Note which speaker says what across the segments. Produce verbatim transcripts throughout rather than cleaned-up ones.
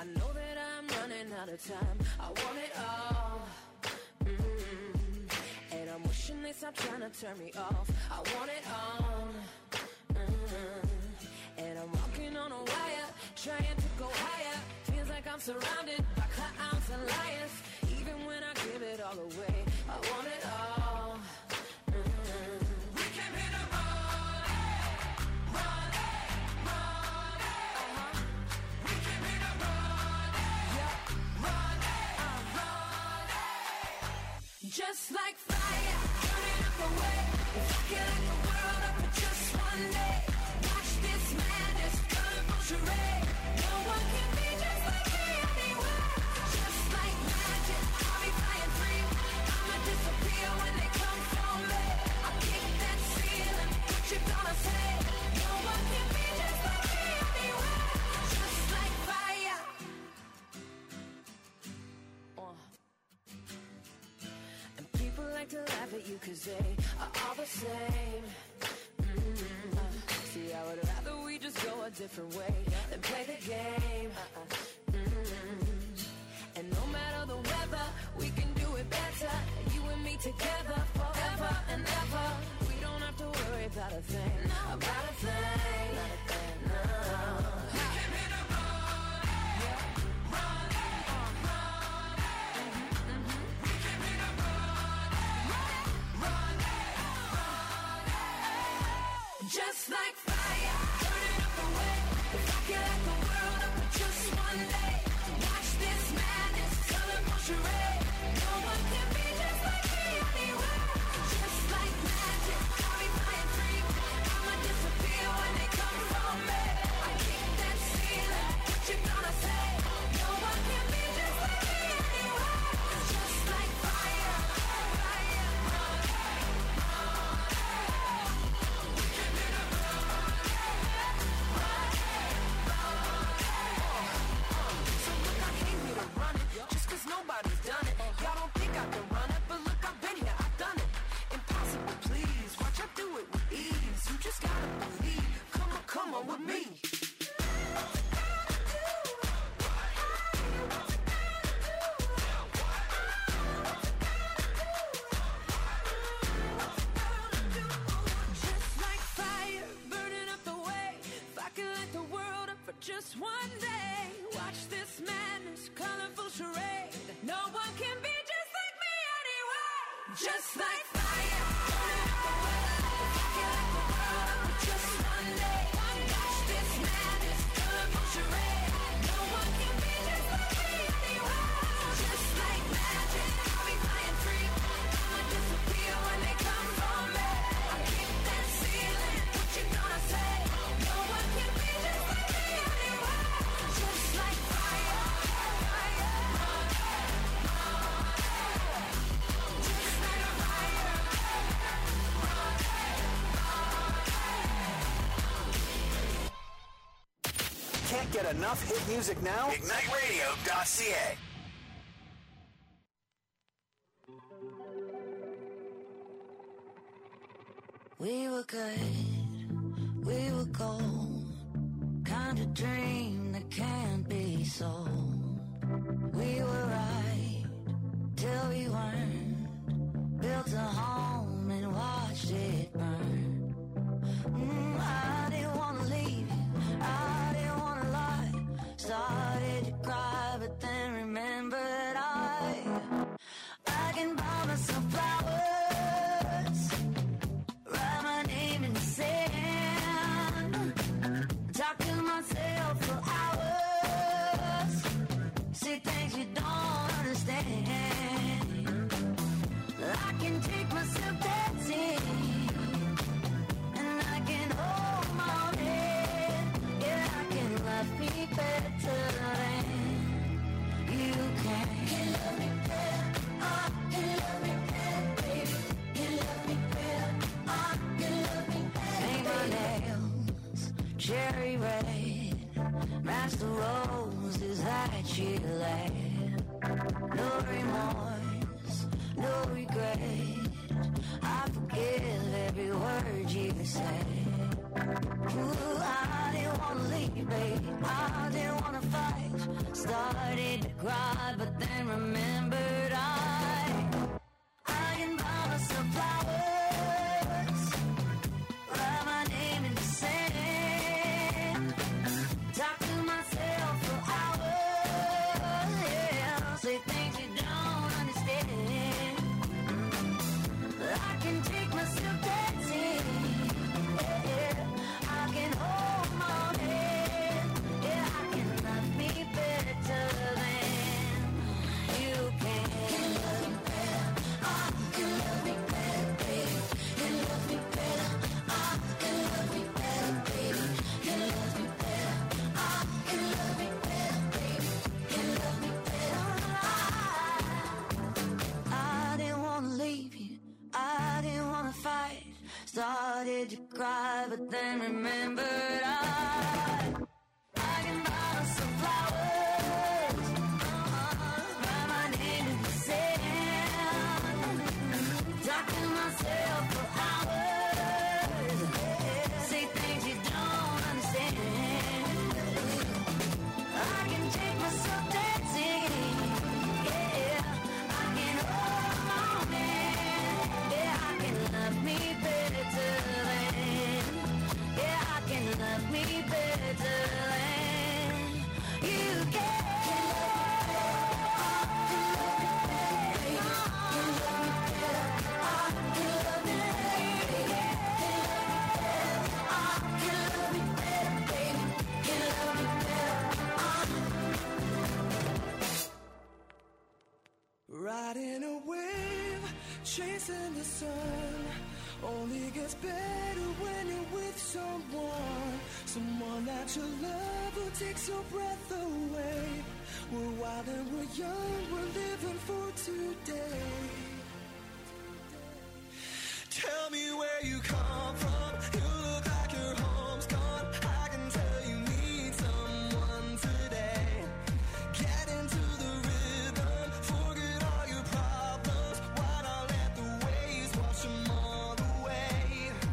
Speaker 1: know that I'm running out of time. I want it all. Mm-hmm. And I'm wishing they stop trying to turn me off. I want it all. Mm-hmm. And I'm walking on a wire, trying to go higher. Feels like I'm surrounded by clowns and liars. Even when I give it all away, I want it all. Mm-hmm. We came here to run it, run it, run it. Uh-huh. We came here to run it, yeah. Run it, uh, run it. Just like fire, burning up the way. If I could light the world up for just one day, watch this madness, colorful charade. No one can be just like me anywhere. Just like magic, I'll be flying free. I'ma disappear when they come for me. I'll kick that ceiling, what you gonna say? No one can be just like me anywhere. Just like fire. Uh. And people like to laugh at you cause they are all the same. Mm-hmm. uh, See, I would rather we just go a different way than play the game. Uh-uh. Mm-hmm. And no matter the weather, we can do it better. You and me together forever and ever. We don't have to worry about a thing, about a thing, not a thing, no. We came here to run it, yeah. Run it, uh, run it. Mm-hmm, mm-hmm. We came here to run it, run it, run it. Just like fire, burning up the way. If I could light the world up for just one day, watch this madness, colorful charade. No one can be just like me anywhere. Just like magic, I'll be flying free. I'ma disappear when they come for me. I kick that ceiling, what you gonna say? No one can be just like me anywhere. Just like fire, fire, run it, run it. We came here to run it, run it, run it. So look, I came here to run it, just cause nobody's done it. Y'all don't think I can run it, but look, I've been here, I've done it. Impossible, please, watch I do it with ease. You just gotta believe, come on, come on with me. Just like fire, burning up the way. If I could light the world up for just one day, watch this madness, colorful charade. No one can be just like me anyway. Just like fire, burning up the way. If I could light the world up for just one day, watch this madness, colorful charade. No one can be just like me anyway. Just like magic, I'll be flying free. I'ma disappear when they come for me. I kick that ceiling, what you gonna say? No one can be just like me anyway. Just like fire, fire, run it, run it. Just like fire, run it, run it.
Speaker 2: Can't get enough hit music now?
Speaker 3: Ignite Radio dot C A.
Speaker 4: We were good, we were gold, kind of dream that can't be sold. We were right till we weren't, built a home and watched it burn. Mm, I didn't wanna leave you, I didn't wanna lie. Started to cry, but then remembered I, I can buy myself flowers, write my name in the sand, talk to myself for hours, say things you don't understand. I can take myself dancing, and I can hold my own head. Yeah, I can love me better than you can. Can love me better, I can love me better, baby. Can love me better, I can love me better. Paint my nails cherry red, match the roses that you laid. No remorse, no regret, I forgive every word you said. Ooh, I didn't wanna leave, babe, I didn't wanna fight. Started to cry, but then remembered I I can buy myself flowers, write my name in the sand, talk to myself for hours, yeah, say things you don't understand. I can take myself dancing, yeah, I can hold my head, yeah, I can love me better than you can. Can love me better, I can love me better, baby. Can love me better, I can love me better, baby. Can love me better, I can love me better, baby. Can love me better, I I didn't wanna leave you, I didn't wanna fight. Started to cry, but then remembered I I can buy some flowers, uh-huh, write my name in the sand, talk to myself for hours, yeah, say things you don't understand. I can take myself dancing, yeah, I can hold my man, yeah, I can love me better than, yeah, I can love me better than you can.
Speaker 5: Riding a wave, chasing the sun, only gets better when you're with someone. Someone that you love who takes your breath away. We're wild and we're young, we're living for today. Tell me where you come from, you look like your home's gone. I can tell you need someone today. Get into the rhythm, forget all your problems. Why not let the waves wash them all away?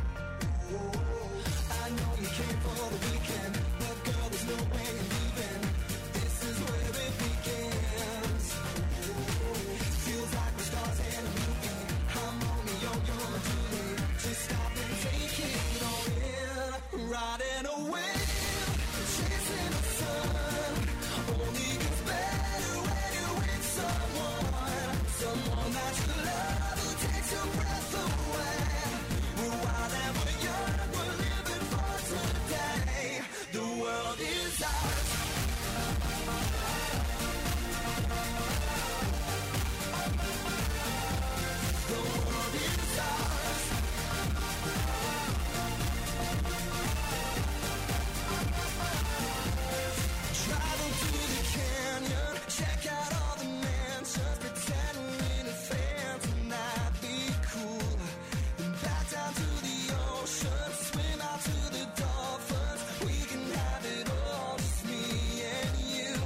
Speaker 5: I know you came for the weekend, but girl, there's no way you're leaving. This is where it begins. Feels like the stars in a movie. I'm Romeo, you're my Julie. Just stop and take it all in. Riding a wave, chasing the sun. Only gets better when you're with someone. Someone that you love who takes your breath away. We're wild and we're young, we're living for today. The world is ours. The world is ours. Travel to the canyon, check out all the mansions, pretend we're in a phantom, that'd be cool. Then back down to the ocean, swim out to the dolphins. We can have it all, just me and you.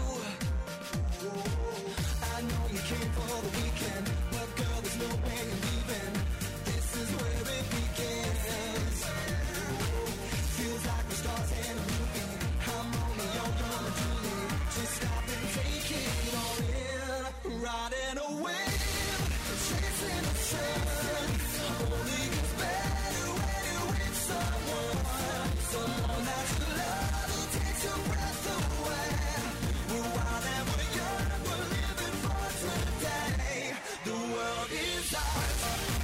Speaker 5: I know you came for the weekend, but girl, there's no way you're leaving. This is where it begins. Feels like the stars in a movie. I'm Romeo, you're my Julie. Just stop and take it all in. Riding a wave, chasing the sun. Only gets better when you're with someone. Someone that you love who takes your breath away. We're wild and we're young, we're living for today. The world is ours.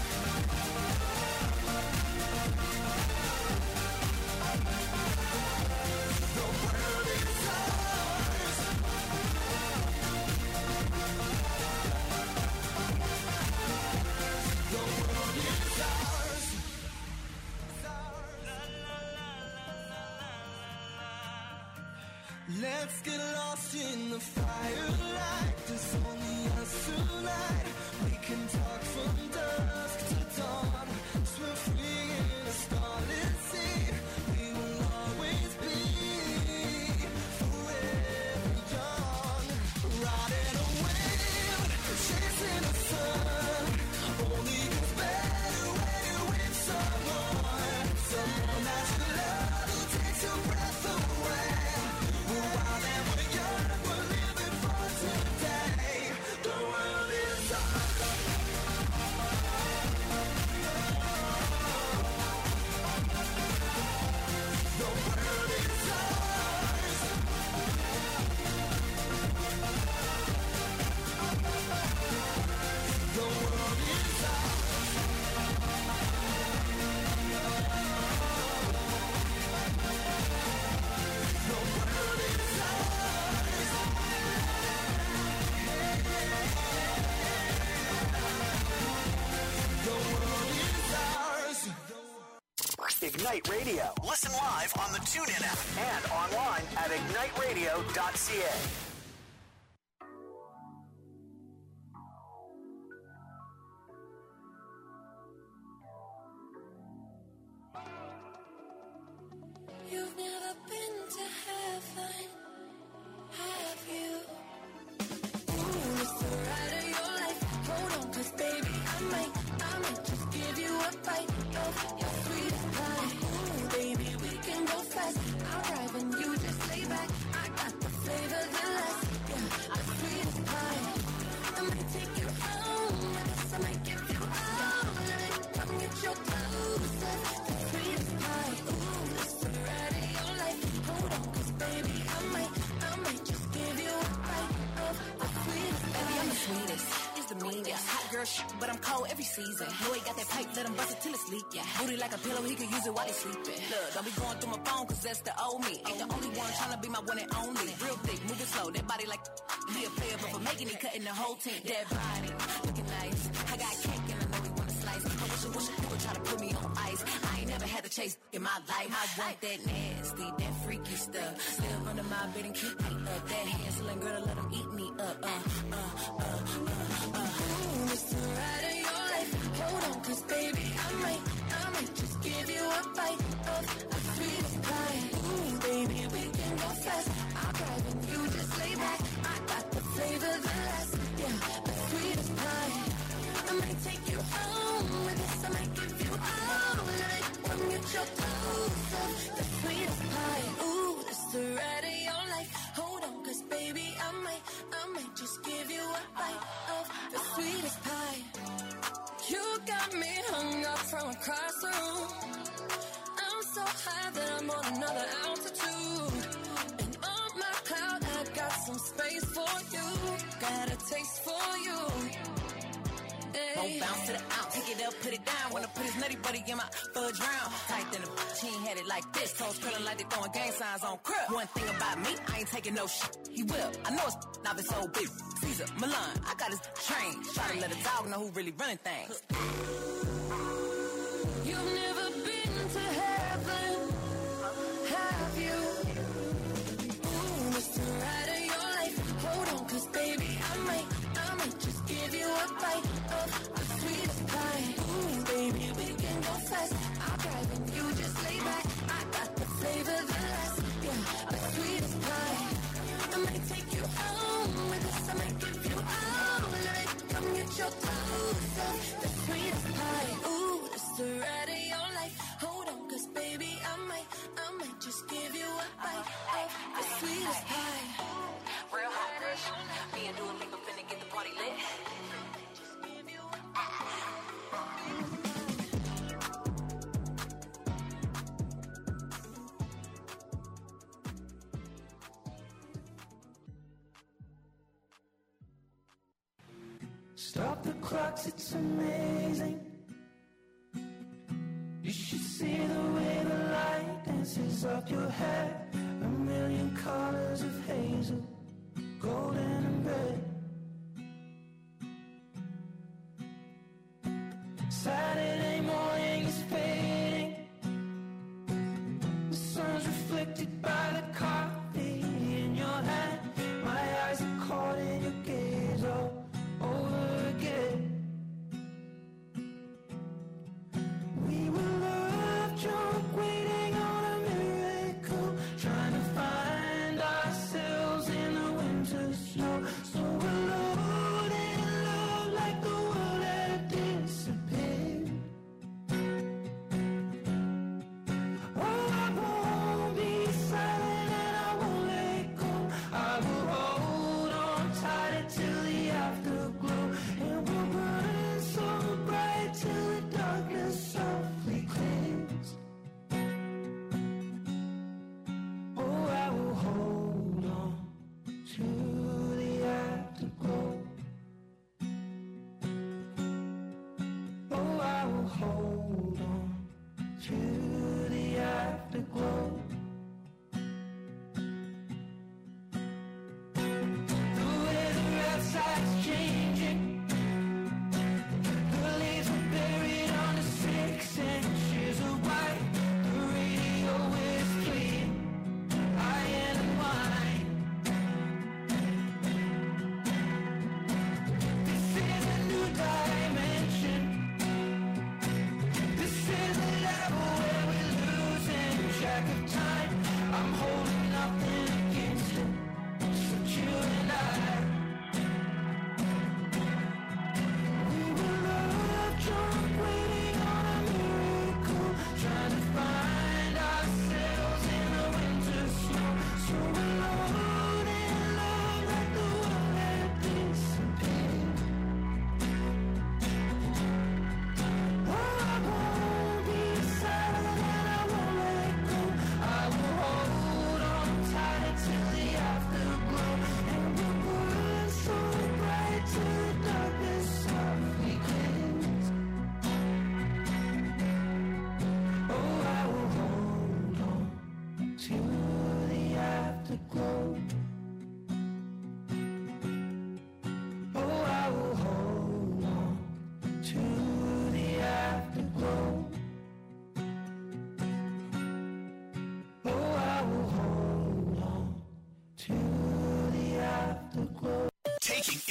Speaker 5: The world is ours. The world is ours. Let's get lost in the firelight. There's only us tonight. We can talk from dusk to dawn. Swim free in a starlit sea. We will always be forever young. Riding a wave, chasing the sun. Only gets better when you're with someone. Someone that you love who takes your breath away. We're wild and we're young, we're living
Speaker 2: Ignite Radio.
Speaker 3: Listen live on the TuneIn app
Speaker 2: and online at ignite radio dot c a.
Speaker 4: You've never been to heaven, have you? Ooh, it's the ride of your life. Hold on, cause baby, I might, I might just give you a bite of your sweetest pie. Ooh, baby, we can go fast. I'll drive and you just lay back. I got the flavor that lasts. Yeah, the sweetest pie. I might take you home with us. I might give you all of it. Come get your clothes. The sweetest pie. Ooh, it's the ride of your life. Hold on, cause baby, I might, I might just give you a bite of the sweetest pie.
Speaker 6: Baby, I'm the sweetest. The meanest. Hot girl shit, but I'm cold every season. Know he got that pipe, let him bust it till it's leak, yeah. Booty like a pillow, he could use it while he's sleeping. Look, don't be going through my phone, cause that's the old me. Ain't the only one trying to be my one and only. Real thick, moving slow, that body like he a player, but for making it, cutting the whole team. That body, looking nice. I got cake and I know he wanna slice. I wish I wish people try to put me on ice. I ain't never had to chase in my life. I want that nasty, that freaky stuff. Still under my bed and keep me up. That Hansel girl, let him eat me up. Uh, uh, uh, uh, uh.
Speaker 4: It's the ride of your life. Hold on, cause baby, I might, I might just give you a bite of the sweetest pie. Ooh, baby, we can go fast. I'll drive and you just lay back. I got the flavor that lasts. Yeah, the sweetest pie. I might take you home with us. I might give you all of it. Come get your clothes off. The sweetest pie. Ooh, it's the ride of your life. Hold on, cause baby, I might, I might just give you a bite of the sweetest pie. You got me hung up from across the room. I'm so high that I'm on another altitude. And on my cloud, I got some space for you. Got a taste for you.
Speaker 6: Won't bounce to the ounce. Take it up, put it down. Wanna put his nutty buddy in my fudge round. Tight than a bitch, he ain't had it like this. Toes curling like they throwing gang signs on crib. One thing about me, I ain't taking no shit. He will. I know it's now been so big. Caesar, Milan, I got his train. Try to let a dog know who really running things.
Speaker 4: You've never been to heaven, have you? Ooh, it's the ride of your life. Hold on, cause baby, I might, I might just give you a bite of the sweetest pie. Ooh, baby, we can go fast. I'll drive and you just lay back. I got the flavor that lasts. Yeah, the sweetest pie. I might take you home with us. I might give you all of it. Come get your clothes off. The sweetest pie. Ooh, it's the ride of your life. Hold on, cause baby, I might, I might just give you a bite of the sweetest pie.
Speaker 6: Real hot rush. Me and Dua Lipa finna get the party lit.
Speaker 5: Stop the clocks, it's amazing. You should see the way the light dances up your hair. A million colors of hazel, golden and red. Saturday morning is fading. The sun's reflected by the coffee in your hand. My eyes are caught in your gaze all over again. We were love drunk, waiting on a miracle, trying to find ourselves in the winter snow. So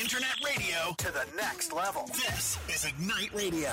Speaker 3: internet radio
Speaker 2: to the next level.
Speaker 3: This is Ignite Radio.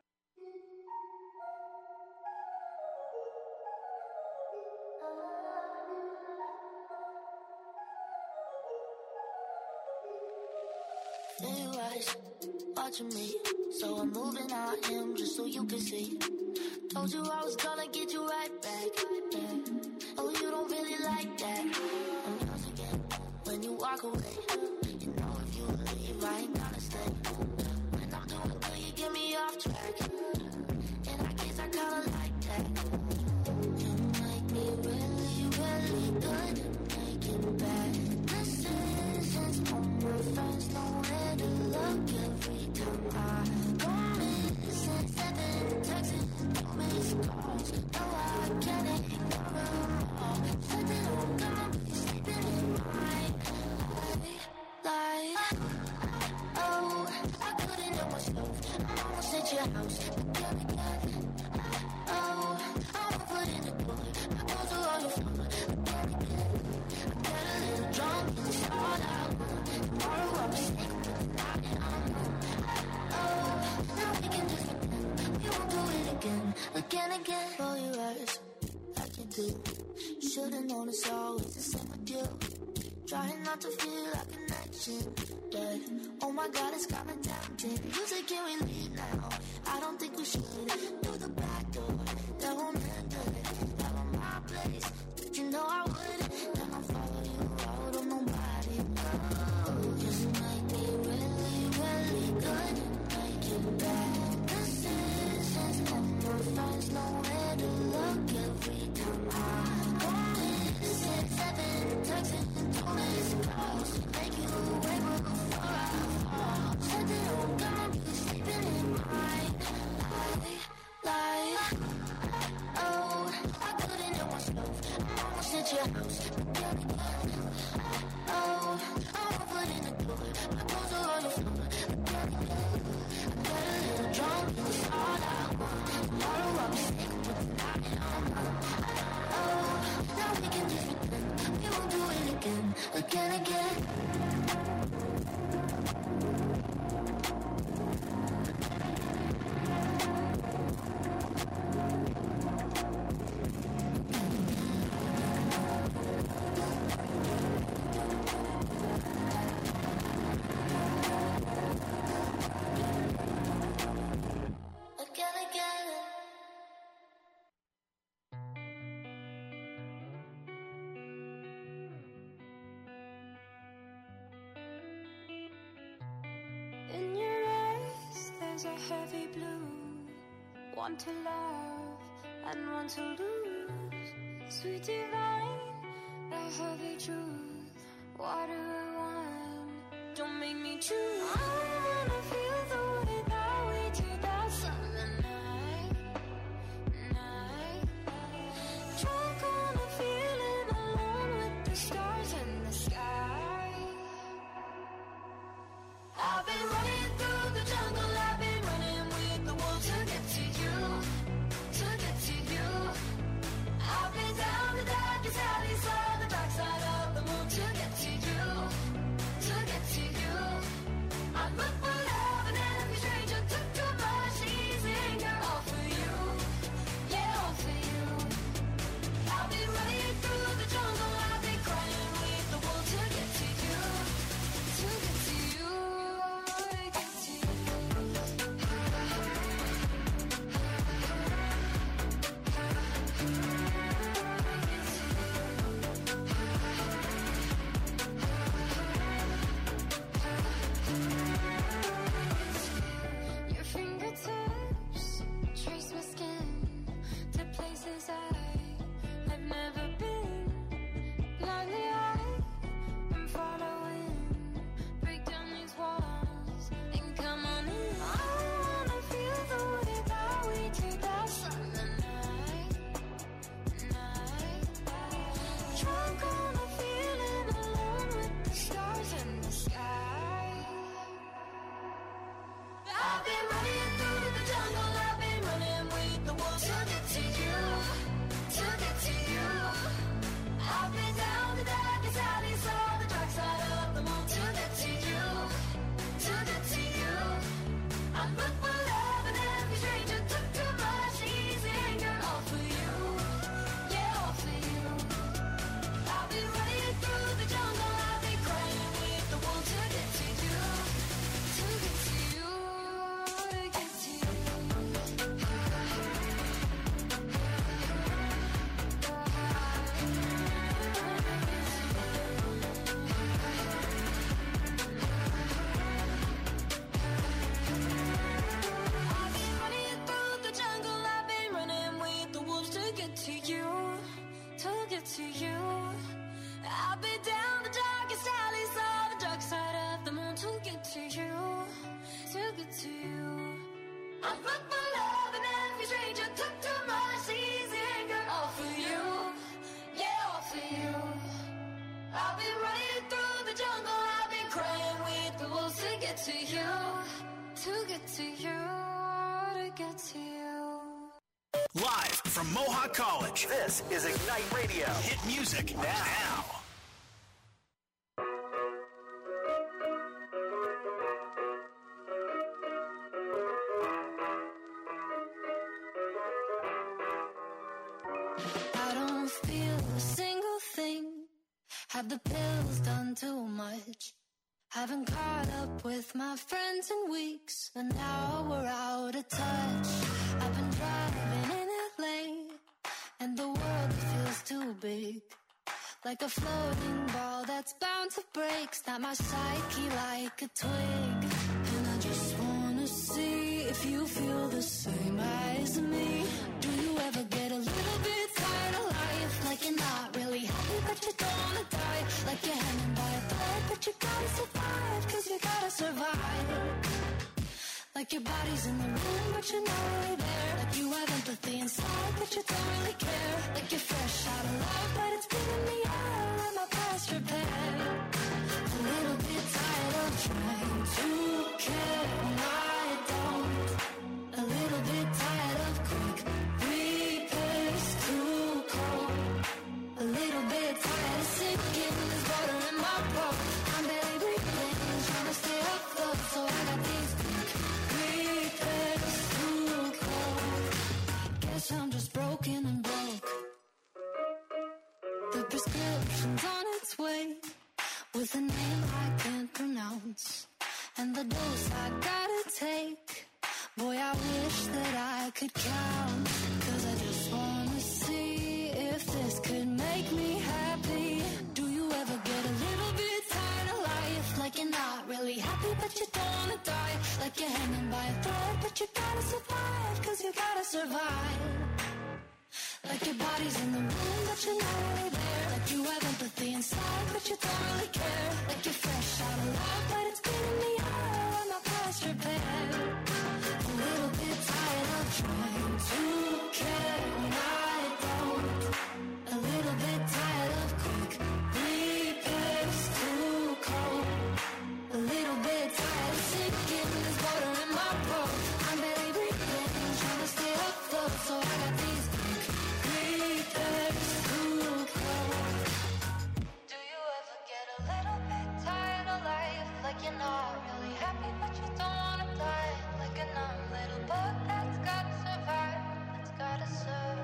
Speaker 4: They watch, watching me, so I'm moving on him just so you can see. Told you I was gonna get you right back. Oh, you don't really like that. I'm yours again. When you walk away, you know if you leave, I ain't gonna stay. When I'm doing good, you get me off track. And I guess I kinda like that. You make me really, really good at making bad decisions. All my friends know where to look every time I go missing. Seven texts, no missed calls. No, I can't ignore them all. Said that I'm gonna be sleeping in my life. Oh, I couldn't help myself. I'm almost at your house. Again, again. Oh, I'm put in the door. My clothes are on the floor. Again, again. I got a little drunk and it's all out. Tomorrow I'll be sick, but tonight I'm on. Oh, now we can just pretend we won't do it again. Again, again. Roll your eyes like you do. Should've known it's always the same with you. Trying not to feel a connection, but oh my God, it's kinda tempting. You say, can we leave now? I don't think we should. Through the back door, that won't end good. That on my place, you know I would. Then I'll follow you out on nobody. Oh, just make me really, really good at making bad decisions. And my friends know where to look every time I go missing. Seven texts and two missed calls. Make you wait before I fall. Said that I'm gonna be sleeping in my life. Oh, I couldn't help myself. I'm almost at your house. Again, again. Oh, I'm put in the door. My clothes are on the floor. Again, again. I got a little drunk and it's all I want. Tomorrow I'll be sick, but tonight I'm on. Oh, now we can just pretend we won't do it again. Again, again. Again, again.
Speaker 7: In your eyes, there's a heavy blue. One to love and one to lose. Sweet divine, the heavy truth. Water or wine, don't make me choose. I wanna feel the way that we do that summer night, night. Drunk on a feeling, alone with the stars in the sky. I've been running through the jungle, I've been running with the wolves to get to you, to get to you. I've been down the darkest alleys, on the dark side of the moon to get to you, to get to you. I look for love
Speaker 3: Live from Mohawk College.
Speaker 2: This is Ignite Radio.
Speaker 3: Hit music now. now.
Speaker 7: I don't feel a single thing. Have the pills done too much? Haven't caught up with my friends in weeks, and now we're out of touch. I've been driving in L A, and the world feels too big. Like a floating ball that's bound to break. Snap my psyche like a twig. And I just wanna see if you feel the same as me. Do you ever get a little bit tired of life? Like you're not really happy but you don't wanna die. Like you're hanging by a thread but you gotta survive, cause you gotta survive. Like your body's in the room but you're not really there. Like you have empathy inside but you don't really care. Like you're fresh out of love but it's giving me all of my past repair. A little bit tired of trying to care when I don't. A little bit tired of quick repairs, too cold. A little bit tired of sinking, there's water in my boat. I'm barely breathing, trying to stay afloat, so I got these quick repairs, too cold. Guess I'm just broken and broke. The prescription's on its way, with a name I can't pronounce, and the dose I gotta take. Boy, I wish that I could count, cause I just wanna see if this could make me happy. Do you ever get a little bit tired of life? Like you're not really happy but you don't wanna die. Like you're hanging by a thread but you gotta survive, cause you gotta survive. Like your body's in the room but you're not really there. Like you have empathy inside but you don't really care. Like you're fresh out of love but it's giving me all of my past repair. A little bit tired of trying to care when I don't. A little bit tired of quick repairs, too cold. A little bit tired of sinking, there's water in my boat. I'm barely breathing, trying to stay afloat, so I got these quick repairs, too cold. Do you ever get a little bit tired of life? Like you're not really happy but you don't wanna die. Like a numb little bug that's gotta survive, that's gotta survive.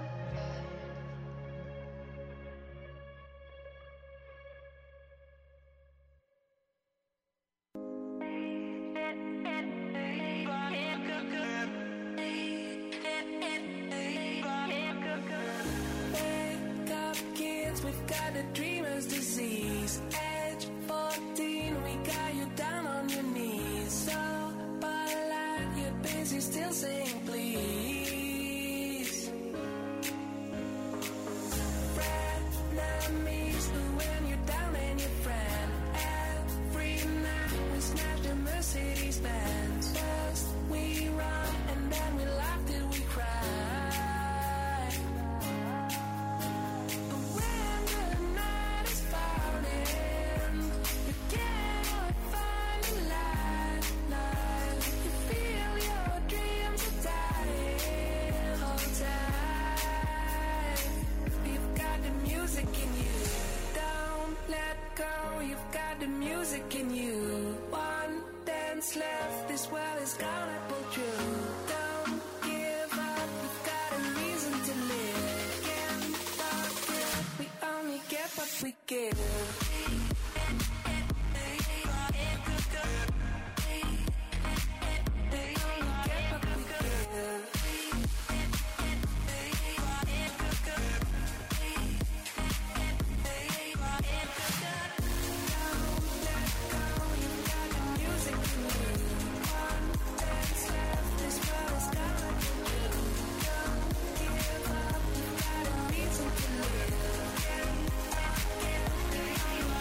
Speaker 5: Wake up, kids, we've got a dreamer's disease. Age fourteen, we got you down on your knees. So polite, you're busy still saying please. Frenemies, when you're down and your friend. Every night we snatch the Mercedes Benz. First we run and then we laugh till we cry. But when the night is falling, you cannot find the light, light. You feel your dreams are dying. Hold tight. You've got the music in you. Don't let go. You've got the music in you. One dance left. This world is gonna pull through. Don't give up. You've got a reason to live. Can't forget. We only get what we give. Reason to live.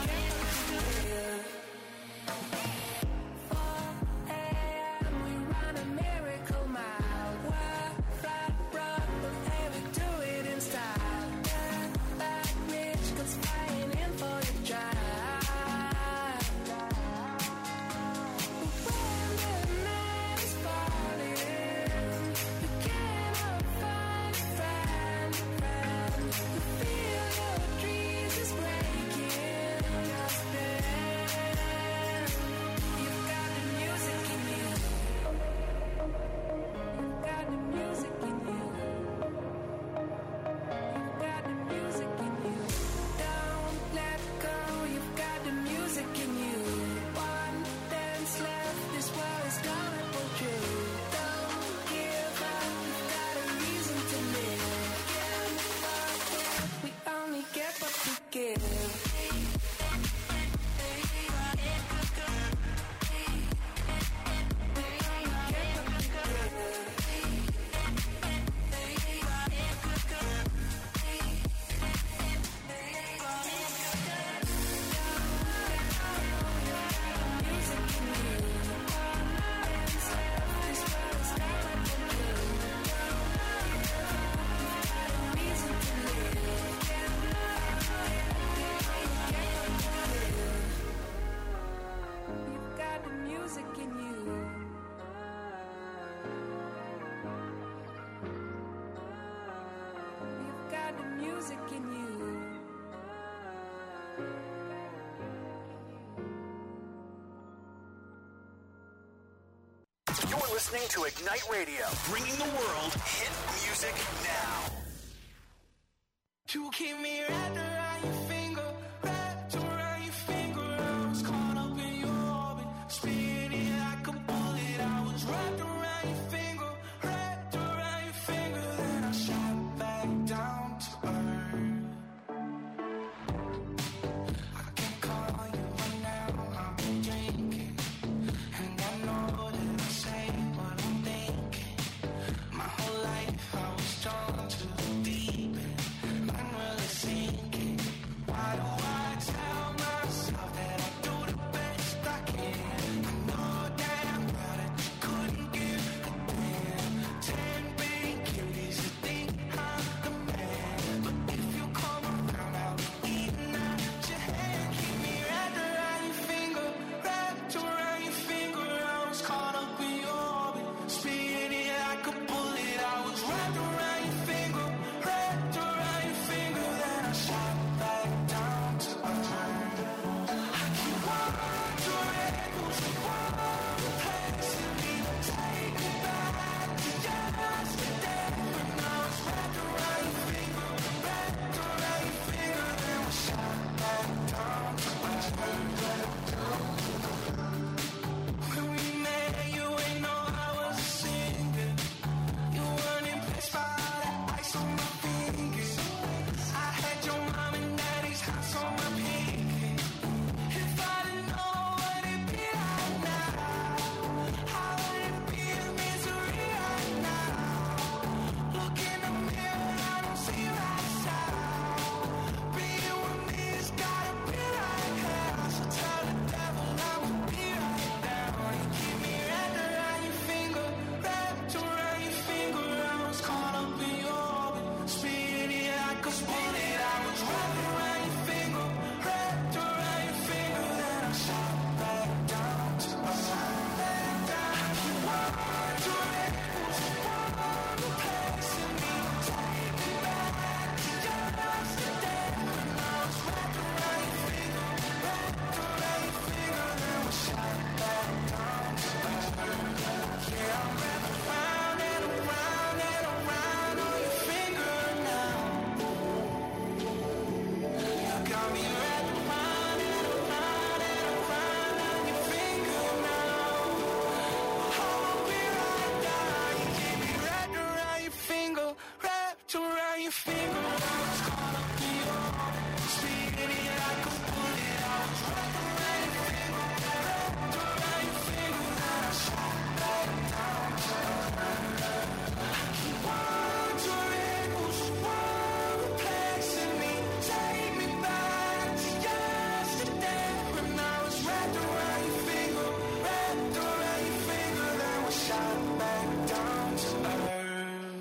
Speaker 1: music in you.
Speaker 2: You're listening to Ignite Radio,
Speaker 3: Bringing the world hit music now.
Speaker 5: To keep me wrapped around your finger, wrapped around your finger. I was caught up in your orbit, spinning like a bullet. I was wrapped around your finger, wrapped around your finger. Then I shot back down to earth. I can call you right now, I've been drinking, and I know that I say what I'm thinking. My whole life I was drawn to the deep end. I'm really sinking. Why do I tell myself that I do the best I can? I know damn well that you couldn't give a damn. Ten big cuties to think I'm the man. But if you come around, I'll be eating out your hand. Keep me wrapped around your finger, wrapped around your finger. I was caught up in your orbit, spinning like a bullet. I was wrapped around your finger, wrapped around your finger. Then I shot back down to earth. I keep wondering who's the one replacing me. Take me back to yesterday when I was wrapped around your finger, wrapped around your finger. Then I shot back down to earth. When we met, you ain't know I was a singer. You weren't impressed by that ice on my fingers. I had your mom and daddy's house on my pinky. If I didn't know what it'd be like now, how would it be in misery right now? Look in the mirror, I don't see myself. Being with me has gotta be like hell. So tell the devil I will be right down. You keep me wrapped around your finger, wrapped around your finger. I was caught up in your orbit, spinning like a bullet. I was wrapped around your finger, wrapped around your finger. Then I shot back down to earth. I keep wondering who's the one replacing me. Take me back to yesterday when I was wrapped around your finger, wrapped around your finger. Then I shot back down to earth. Yeah, I'm wrapped around and around and around on your finger now. You got me wrapped around and around and around on your finger now. I'll be right down. You keep me wrapped around your finger, wrapped around your finger. I was caught up in your orbit, spinning like a bullet. I was wrapped around your finger, wrapped around your finger. Then I shot back down to earth. I keep wondering who's the one replacing me. Take me back to yesterday when I was wrapped around your finger, wrapped around your finger. Then we shot back down to earth.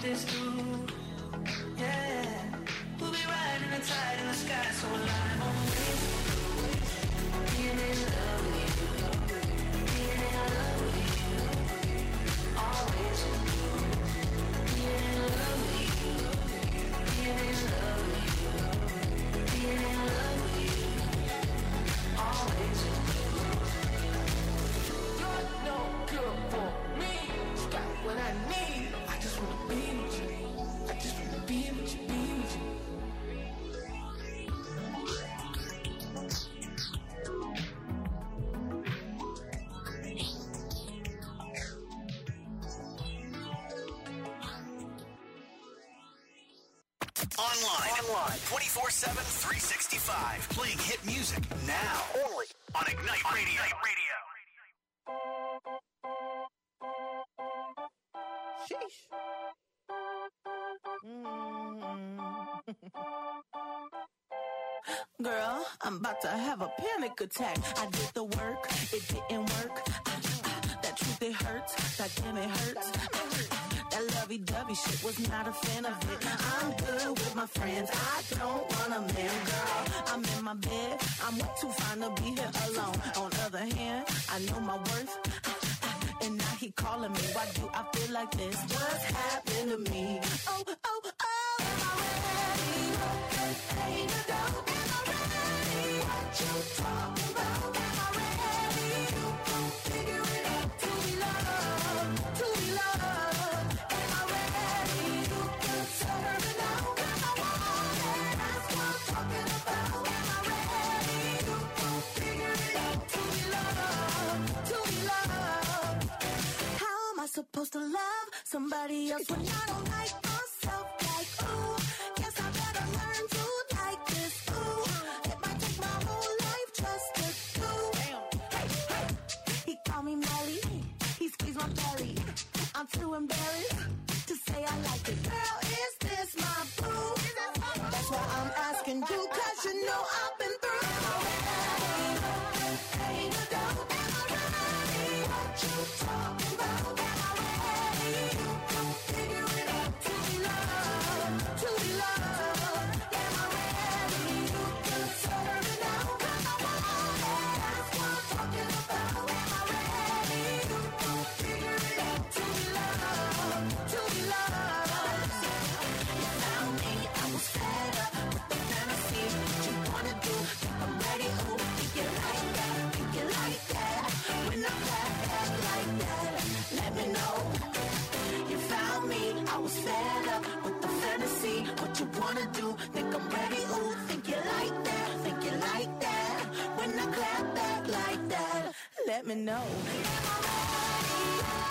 Speaker 5: this through. Yeah, we'll be riding the tide in the sky, so alive on waves. Being in love with you, being in love with you, always. Being in love with you, being in love with you, being in love with you, always. You're no good for me. You got what I need. I just wanna be with you. I just wanna be with you, be with you.
Speaker 3: Online. Online. twenty-four seven, three sixty-five. Playing hit music now. Only on Ignite Radio. Ignite Radio.
Speaker 8: Sheesh.
Speaker 6: Girl, I'm about to have a panic attack. I did the work, it didn't work. Ah, ah, that truth, it hurts. That damn, it hurts. That lovey-dovey shit was not a fan of it. I'm good with my friends. I don't want a man, girl. I'm in my bed. I'm way too fine to be here alone. On the other hand, I know my worth. Ah, ah, and now he calling me. Why do I feel like this? What's happened to me? Oh, oh, oh. Am I ready? Hey, no, don't. Am I ready? What you talking about? Am I ready? You gon' figure it out. To be loved, to be loved. Am I ready? You can serve it now. Am I wanted? That's what I'm talking about. Am I ready? You gon' figure it out. To be loved, to be loved. How am I supposed to love somebody else when I don't like myself? Like, ooh, guess I better learn to like this. Ooh, it might take my whole life just to do. Hey, hey. He called me Molly. He squeezed my belly. I'm too embarrassed to say I like it. Girl, is this my boo? That's why I'm asking you, cause you know I've been through. Am I ready? Hey, no, don't. Am I ready? What you talking about? Am I ready? You gon' figure it out. To be loved, to be loved. Am I ready? You can serve it now. Cause I want it. That's what I'm talking about. Am I ready? You gon' figure it out. To be loved, to be loved. You found me, I was fed up with the fantasy. What you wanna do? I'm ready. Ooh, think you like that? Think you like that? When I clap back like that, let me know. You found me, I was fed up with the fantasy. What you wanna do? Think I'm ready? Ooh, think you like that? Think you like that? When I clap back like that, let me know. Am I ready?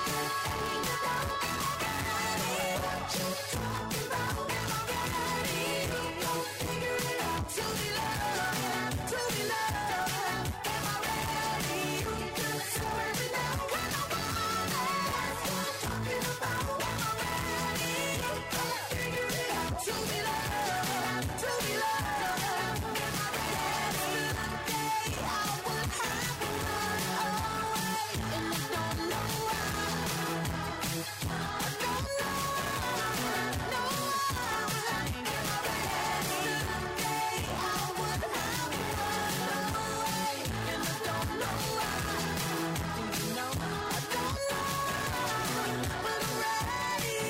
Speaker 6: Ain't no doubt. Am I ready? What you talking about? Am I ready? You gon' figure it out. To be loved, to be loved. Am I ready? You can serve it now. Cause I want it. That's what I'm talking about. Am I ready? You gon' figure it out. To be loved, to be loved. Am I ready? Someday I would have to run away, and I don't know why. I don't know, no why. Am I ready? Someday I would have to run away, and I don't know why. Do you know? I don't know, but I'm ready.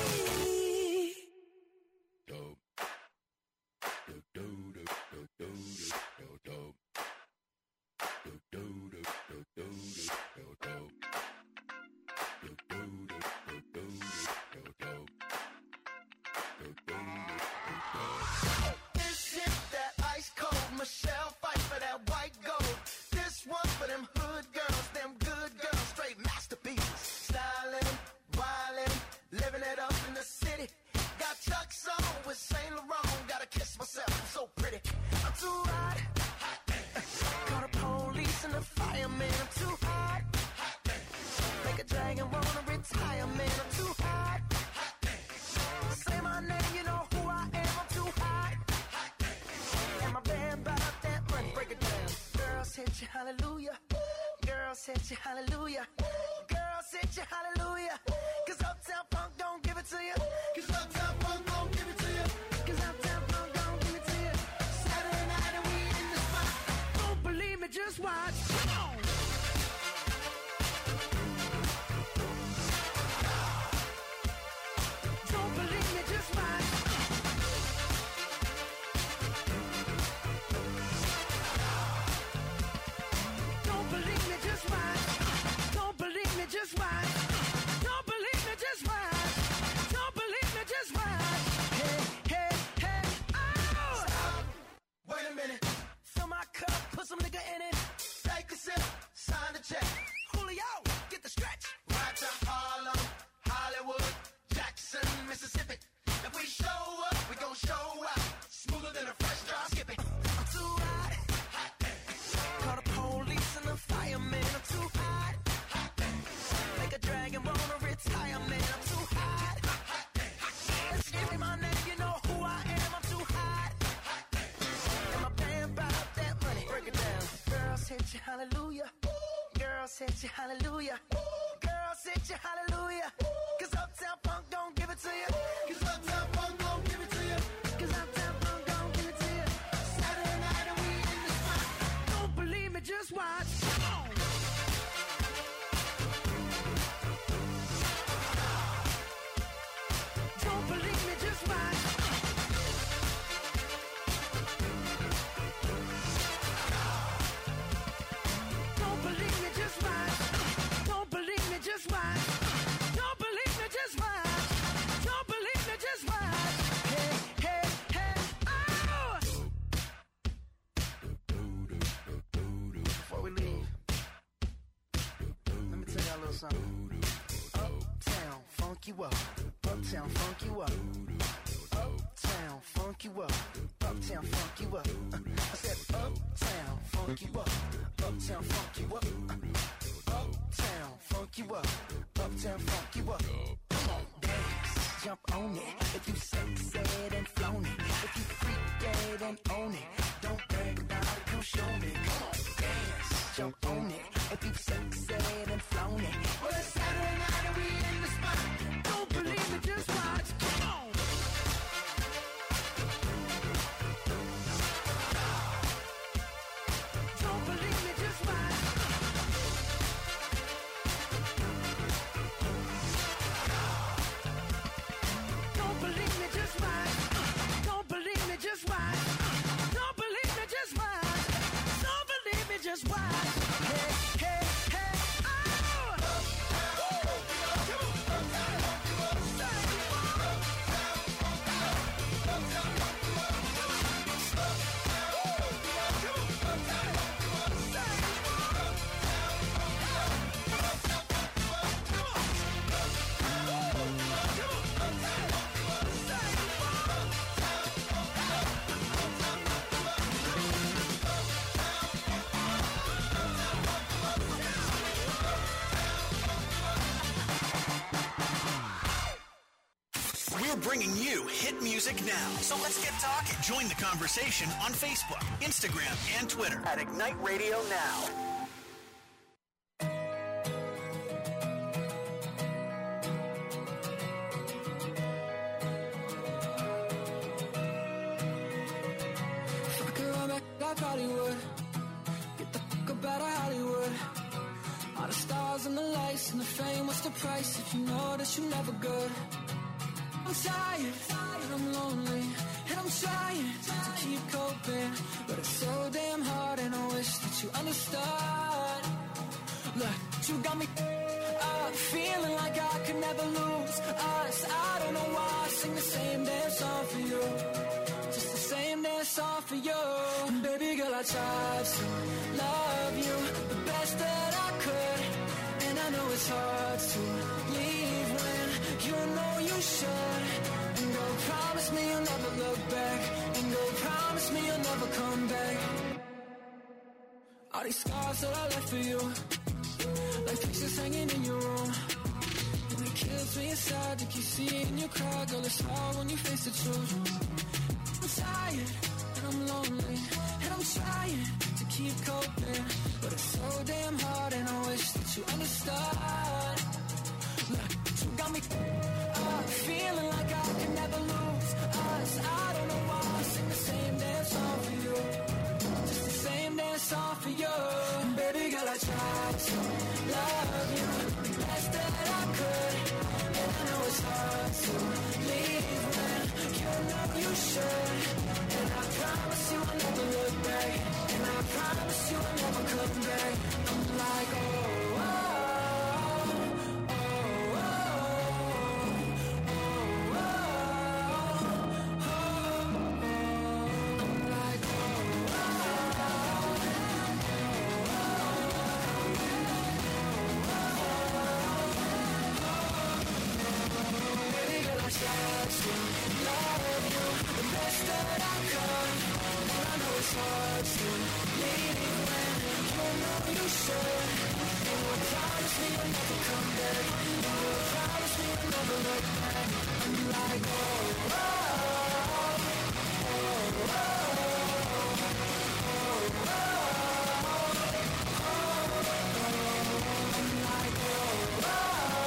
Speaker 5: This is that ice cold Michelle fight for that white gold. This one's for them hood girls, them good girls, straight masterpieces. Styling, wildin', living it up in the city. Got Chuck's on with Saint Laurent. Gotta kiss myself, I'm so pretty. I'm too hot. Call the police and the fireman. I'm too hot. Make a dragon wanna retire, man. I'm too hot. Say my name, you know who I am. I'm too hot. And my band about that money. Break it down. Girls hit you, hallelujah. Girls hit you, hallelujah. Girls hit you, hallelujah. Cause Uptown Funk don't give it to you. Cause Uptown Funk gon' give it to you. Cause Uptown Funk gon' give it to you. Saturday night and we in the spot. Don't believe me, just watch. Come on. Don't believe me, just watch. Don't believe me, just watch. Don't believe me, just watch. Don't believe me, just watch. Don't believe me, just watch. Hey, hey, hey, oh! Stop. Wait a minute. Fill my cup, put some nigga in it. Take a sip, sign the check. Julio, get the stretch. Right to Harlem, Hollywood, Jackson, Mississippi. If we show up, we gon' show out. Smoother than a fresh drop. Skip it. I'm too hot. Hot dance. Call the police and the fireman. I'm too hot. Hot dance. Make a dragon wanna retire, man. I'm too hot. Hot dance. Give me my name, you know who I am. I'm too hot. Hot dance. And my band bought that money. Break it down. Girls hit you, hallelujah. Girls hit you, hallelujah. Girls hit you, hallelujah. Cause Uptown Funk don't give it to you. Cause Uptown Funk don't give it to you. Cause Uptown Funk don't give it to you. Saturday night and we in the spot. Don't believe me, just watch. Come on. Don't believe me, just watch. Don't believe me, just watch. Don't believe me, just watch. Don't believe me, just watch. Don't believe me, just watch. Hey, hey, hey, oh! Before we leave, let me tell y'all a little something. Uptown, funk you up. Uptown, funk you up. Uptown, funk you up. Uptown, funk you up. I said uptown, funk you up. Uptown, funk you up. Uptown, funk you up. Uptown, funk you up. Come on, dance, jump on it. If you sexed and flown it. If you freak dead and own it. Don't brag about it, come show me. Come on, dance, jump on it. If you sexed and flown it. Well, it's Saturday night and we in the spot. Don't believe me, just watch. Come on. Don't believe me, just watch. Don't believe me, just watch. Don't believe me, just watch. Don't believe me, just watch. Don't believe me, just watch. Hey, hey, hey, oh!
Speaker 3: We're bringing you hit music now. So let's get talking. Join the conversation on Facebook, Instagram, and Twitter
Speaker 2: At Ignite Radio Now.
Speaker 5: Fuck around back like Hollywood. Get the fuck up out of Hollywood. All the stars and the lights and the fame, what's the price if you know that you're never good? I'm tired, and I'm lonely, and I'm trying to keep coping, but it's so damn hard and I wish that you understood. Look, you got me up, feeling like I could never lose us. I don't know why I sing the same damn song for you, just the same damn song for you. And baby girl, I tried to love you the best that I could, and I know it's hard to leave when you know you should. And go promise me you'll never look back, and go promise me you'll never come back. All these scars that I left for you, like pictures hanging in your room, and it kills me inside to keep seeing you cry. Girl, it's hard when you face the truth. I'm tired and I'm lonely, and I'm trying to keep coping, but it's so damn hard and I wish that you understood. Look, You got me uh, feeling like I can never lose us. I don't know why I sing the same damn song for you, just the same damn song for you. And baby girl, I tried to love you the best that I could, and I know it's hard to leave when you know you should. And I promise you I'll never look back, and I promise you I'll never come back. I'm like, oh, oh, oh, oh, oh, oh, oh, oh. I'm like, oh, oh, baby girl, I tried to love you the best that I could, but I know it's hard to leave when you know you should. And you promise me you'll never come back, you promise me you'll never look back. I'm like, oh, oh, oh, oh, oh, oh. I'm like, oh, oh,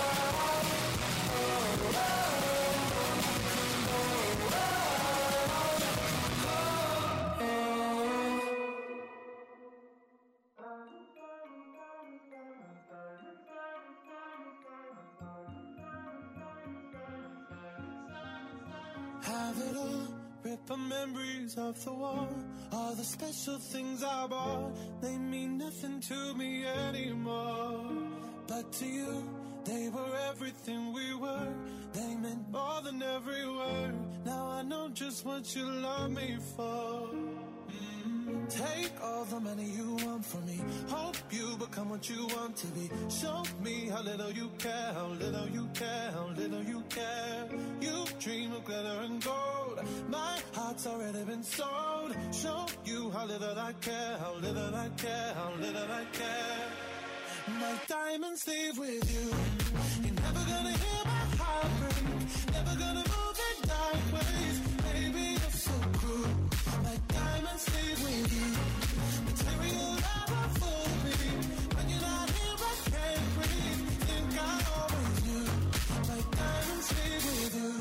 Speaker 8: have it all, rip the memories off the wall. All the special things I bought, they mean nothing to me anymore. But to you, they were everything we were. They meant more than every word. Now I know just what you love me for. Mm. Take all the money you want from me. Hope you become what you want to be. Show me how little you care, how little you care, how little you care. You dream of glitter and gold. My heart's already been sold. Show you how little I care, how little I care, how little I care. My diamonds leave with you. You're never gonna hear my heart break. Never gonna move in dark ways. Baby, you're so cruel. My diamonds leave with you. Material never fool me. When you're not here, I can't breathe. Think I always knew. My diamonds leave with you.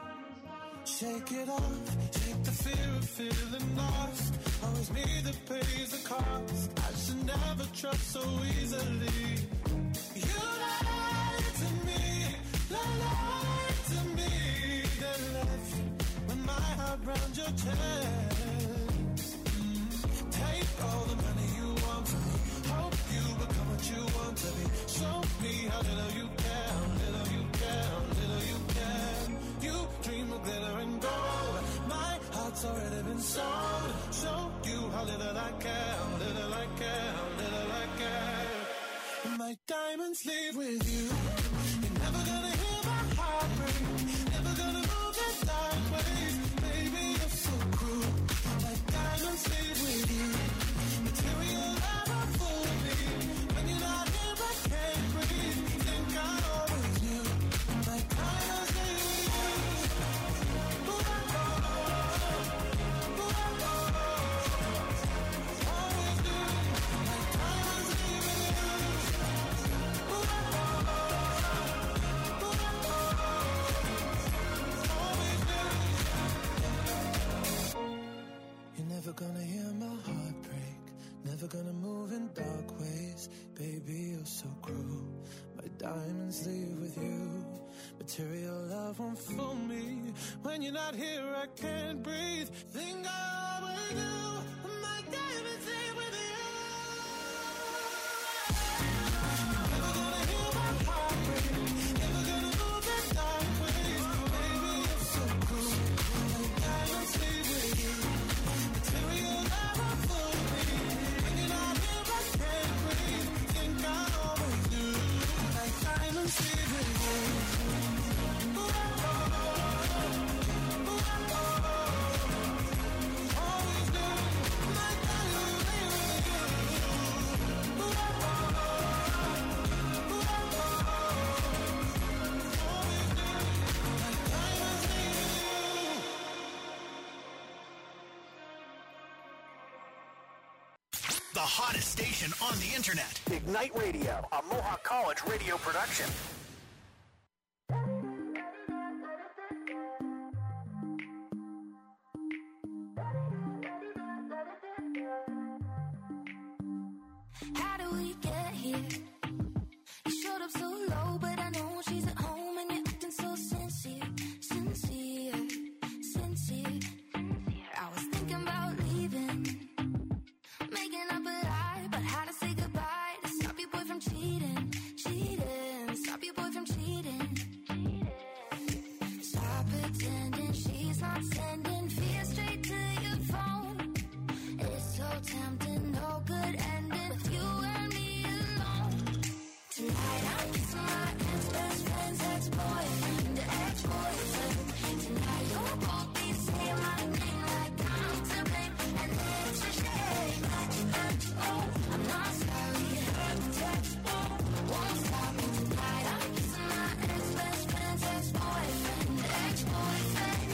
Speaker 8: Shake it off. Shake the fear of feeling lost. Always me that pays the cost. I should never trust so easily. You lied to me, lied to me. Then left with my heart round your chest. Mm. Take all the money you want from me. Hope you become what you want to be. Show me how little you care, how little you care, how little you care. You dream of glitter and gold. My heart's already been sold. Show you how little I care, how little I care, how little I care. And my diamonds leave with you. You're never gonna hear my heart break. Never gonna move in dark ways. Baby, you're so cruel. My diamonds leave with you. Material never fool me. When you're not here, I can't breathe. Think I always knew. My diamonds leave with you. Ooh, oh, oh, ooh, oh, oh. Always knew. My diamonds leave with you. Ooh, oh, oh, ooh, oh, oh. Always knew. You're never gonna hear my heart break. Never gonna move in dark ways. Baby, you're so cruel. My diamonds leave with you. Material love won't fool me. When you're not here, I can't breathe. Think I always do. My diamonds leave with you. Never gonna hear my heart break. Never gonna move in dark ways. Baby, you're so cruel. My diamonds leave with you. Material love won't fool me. When you're not here, I can't breathe. Think I always do. My diamonds leave with you. Ooh, oh, oh, ooh, oh, oh. Always do. My diamonds leave with you. Ooh, oh, oh, ooh, oh, oh. Always do. My diamonds leave with you.
Speaker 3: The hottest station on the internet.
Speaker 2: Ignite Radio, a Mohawk College radio production.
Speaker 7: How do we get here? You showed up so low, but I know she's at home, and you're acting so sincere, sincere, sincere. I was thinking about leaving, making up a lie about how to say goodbye to stop your boy from cheating, cheating, stop your boy from cheating. Stop pretending she's not sending fear straight to your phone. It's so tempting, no good ending with you and me alone. Tonight I'm kissing my ex-best friend's ex-boyfriend, ex-boyfriend. Tonight you'll both be saying my name like I'm to blame, and it's a shame. Oh, I'm not sorry. Oh, won't stop me tonight. I'm kissing my ex-best friend's ex-boyfriend, ex-boyfriend.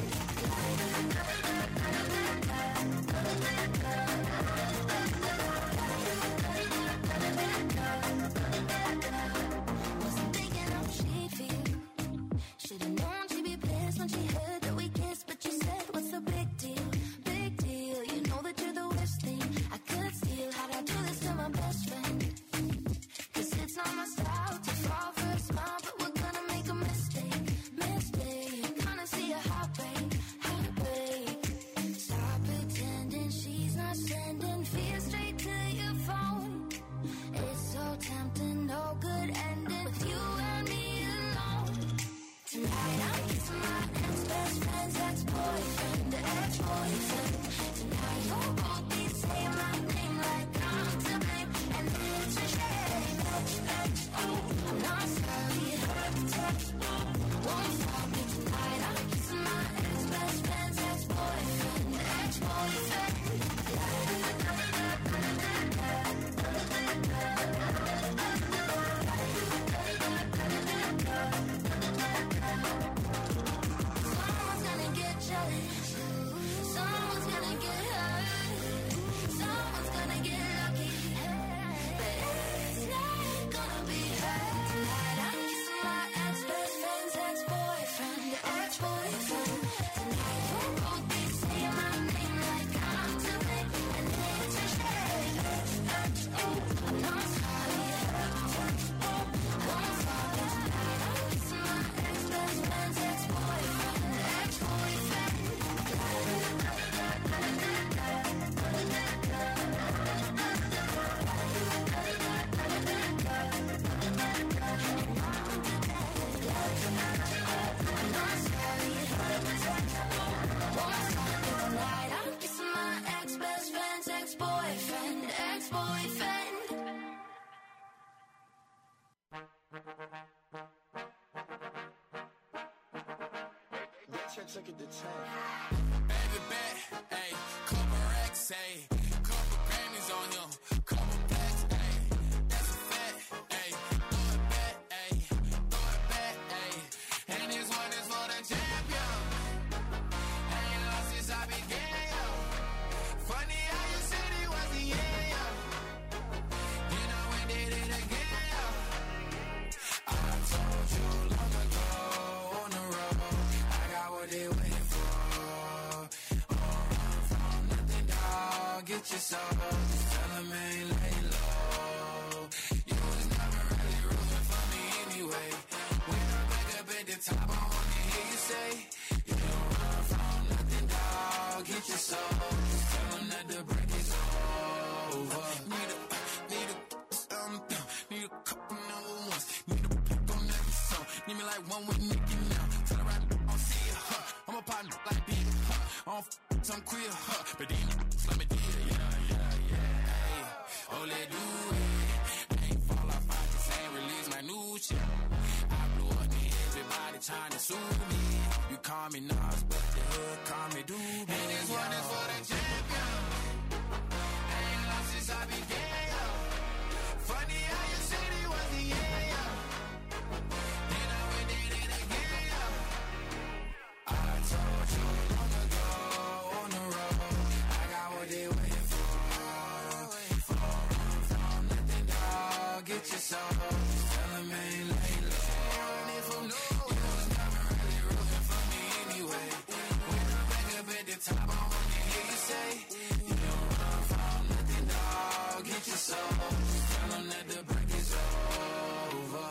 Speaker 7: Wasn't thinking how she'd feel. Should've known she'd be pissed when she heard that we kissed, but you said, what's the big deal? Big deal. You know that you're the worst thing I could steal. How'd I do this to my best friend? Cause it's not my style to fall for a smile, but we're gonna make a mistake, mistake. Gonna see a heartbreak, heartbreak. Stop pretending she's not sending fear straight to your phone. It's so tempting, no good ending with you and me alone. Tonight I'm kissing my ex-best friend's ex-boyfriend, ex-boyfriend. Tonight you'll both be saying my name like I'm to blame, and it's a shame. Oh, I'm not sorry. Won't stop me tonight. I'm kissing my ex-best friend's ex-boyfriend, ex-boyfriend. Someone's gonna get jealous. Someone's gonna get hurt. Someone's gonna get lucky. But it's not gonna be her tonight. I'm kissing my ex-best friend's ex-boyfriend, ex-boyfriend. Tonight we'll both be saying my name like I'm to blame, and it's a shame. Oh, I'm not sorry. Won't stop me tonight. I'm kissing my ex-best friend's ex-boyfriend, ex-boyfriend. I'm not sorry. Won't stop me tonight. I'm kissing my ex-best friend's ex-boyfriend, ex-boyfriend.
Speaker 8: Baby bet, ayy, couple racks, ayy, couple Grammys on him, couple plaques, ayy, that's a fact, ayy, throw it back, ayy, throw it back, ayy, and this one is for the champion. Ain't lost since I began, yo. Funny how you said it was the end, yo. Then I went did it again, yo. I told you long ago on the road, I got what they waiting for. Get your soul, just tell them ain't lay low. You was never really rooting for me anyway. When I'm back up at the top, I wanna hear you say, you don't run from nothing, dog. Get your soul, just tell them that the break is over. Need a, need a, um, need a couple number ones. Need a pick on every song. Need me like one with Nicki now. Tell her right, I don't see it, huh. I'm a partner like Big, huh. I don't f*** some queer, huh. But then, let me do it, yeah, yeah, yeah. Hey, oh, let do it. I ain't fall off out the same, release my new shit. I blew up and everybody trying to sue me. You call me Nas, but the hood call me Doobie. And this one is for the champion. Ain't lost since I began, yo. Funny how you said it was the end, yo. Then I went did it again, yo. I told you long ago on the road, I got what they waiting for. For run from nothing, dog. Get your soul, just tell them ain't lay low. You was never really rooting for me anyway. When I'm back up at the top, I wanna hear you say, you don't run from nothing, dog. Get your soul. them that the break is over.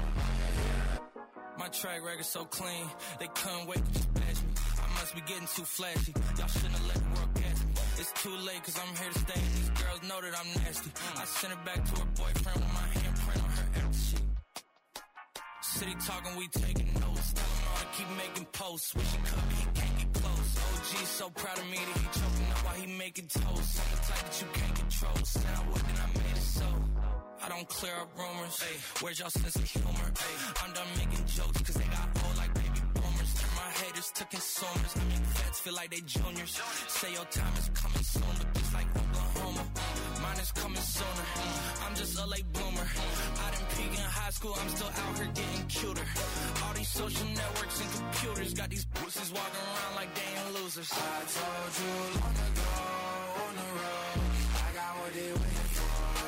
Speaker 8: My track record so clean, they couldn't wait to just bash me. I must be getting too flashy. Y'all shouldn't have let the world catch me. It's too late cause I'm here to stay. These girls know that I'm nasty. I sent her back to her boyfriend with my handprint on her empty sheet. City talking, we taking notes. Tell him all to keep making posts. Wish he could, but he can't get close. O G's so proud of me that he choking up while he making toast. I'm the type that you can't control. Sound what, then I made it so. I don't clear up rumors. Ay, where's y'all sense of humor? Ay, I'm done making jokes cause they got old like baby boomers. Turn my haters to consumers. I make vets feel like they juniors. Say your time is coming soon, but just like Oklahoma, mine is coming sooner. I'm just a late bloomer. I didn't peak in high school, I'm still out here getting cuter. All these social networks and computers got these pussies walking around like they ain't losers. I told you long ago on the road, I got what they waiting for.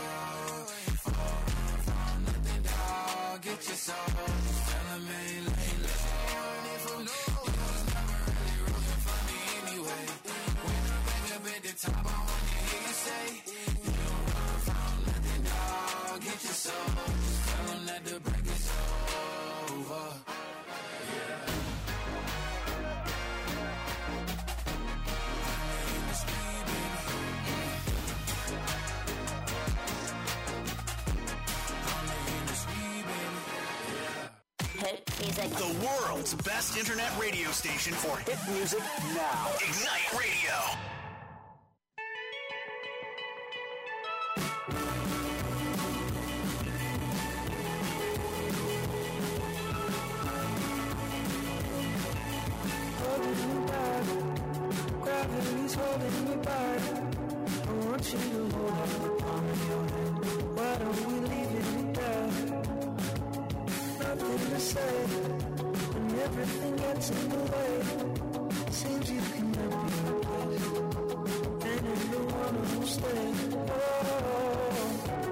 Speaker 8: Get your soul, tell them ain't late, let's go on it from no. You was never really rooting for me anyway. When I'm back up at the top, I want to hear you say, you don't run from nothing, dog. Get your soul, just tell them that the break is over. Yeah.
Speaker 3: Hit music. The world's best internet radio station for hit music now. Ignite Radio.
Speaker 5: Holding me back, gravity's holding me back. I want you to hold on the palm of your hand. Why don't we leave it there? Nothing to say when everything gets in the way. Seems you can never be replaced, and everyone will stay. Oh,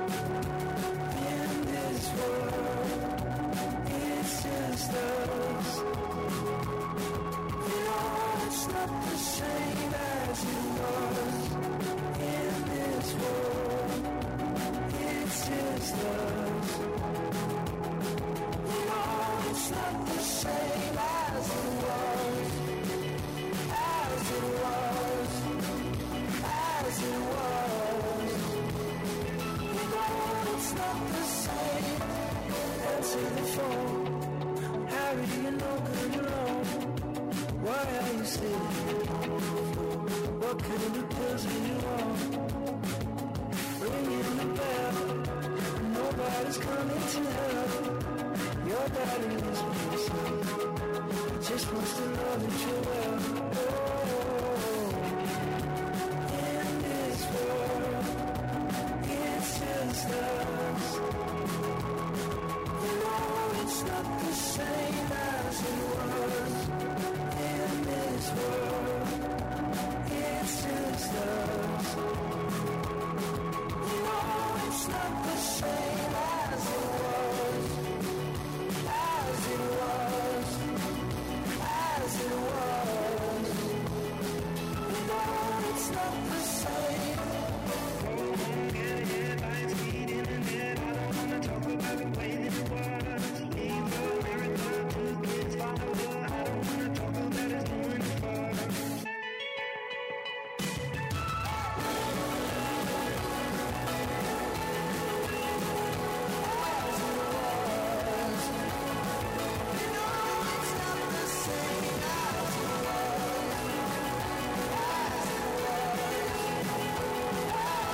Speaker 5: in this world, it's just us. You know it's not the same as it was. In this world, it's just us. It's not the same as it was, as it was, as it was. You know it's not the same. Answer the phone. Harry, you know good and wrong. Why are you sitting here? What kind of pills are you on? Ringing the bell. Nobody's coming to help. Your daddy is missing. He just wants to know that you're well. Oh, in this world, it's just us. You know it's not the same as it was.